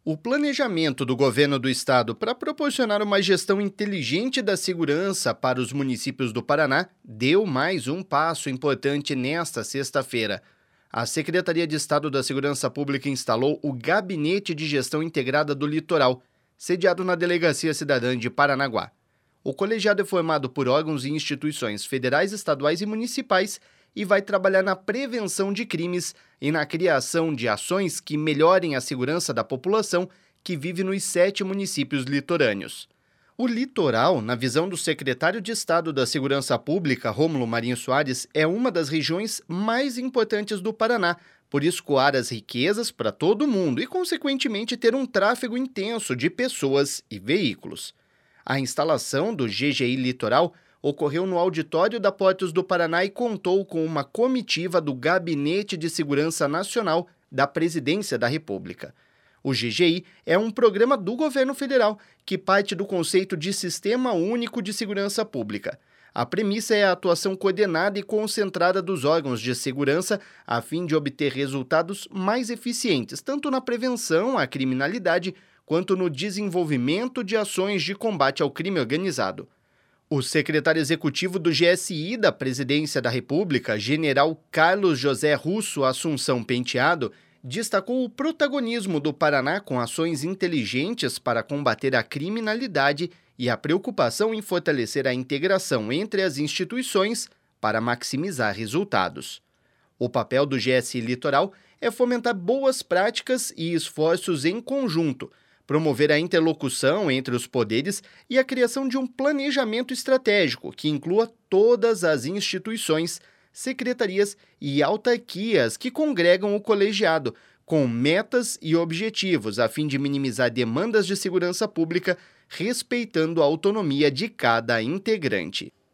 O planejamento do governo do estado para proporcionar uma gestão inteligente da segurança para os municípios do Paraná deu mais um passo importante nesta sexta-feira. A Secretaria de Estado da Segurança Pública instalou o Gabinete de Gestão Integrada do Litoral, sediado na Delegacia Cidadã de Paranaguá. O colegiado é formado por órgãos e instituições federais, estaduais e municipais e vai trabalhar na prevenção de crimes e na criação de ações que melhorem a segurança da população que vive nos 7 municípios litorâneos. O litoral, na visão do secretário de Estado da Segurança Pública, Rômulo Marinho Soares, é uma das regiões mais importantes do Paraná, por escoar as riquezas para todo mundo e, consequentemente, ter um tráfego intenso de pessoas e veículos. A instalação do GGI Litoral ocorreu no auditório da Portos do Paraná e contou com uma comitiva do Gabinete de Segurança Nacional da Presidência da República. O GGI é um programa do governo federal que parte do conceito de Sistema Único de Segurança Pública. A premissa é a atuação coordenada e concentrada dos órgãos de segurança a fim de obter resultados mais eficientes, tanto na prevenção à criminalidade quanto no desenvolvimento de ações de combate ao crime organizado. O secretário executivo do GSI da Presidência da República, general Carlos José Russo Assunção Penteado, destacou o protagonismo do Paraná com ações inteligentes para combater a criminalidade e a preocupação em fortalecer a integração entre as instituições para maximizar resultados. O papel do GSI Litoral é fomentar boas práticas e esforços em conjunto, promover a interlocução entre os poderes e a criação de um planejamento estratégico que inclua todas as instituições, secretarias e autarquias que congregam o colegiado, com metas e objetivos a fim de minimizar demandas de segurança pública, respeitando a autonomia de cada integrante.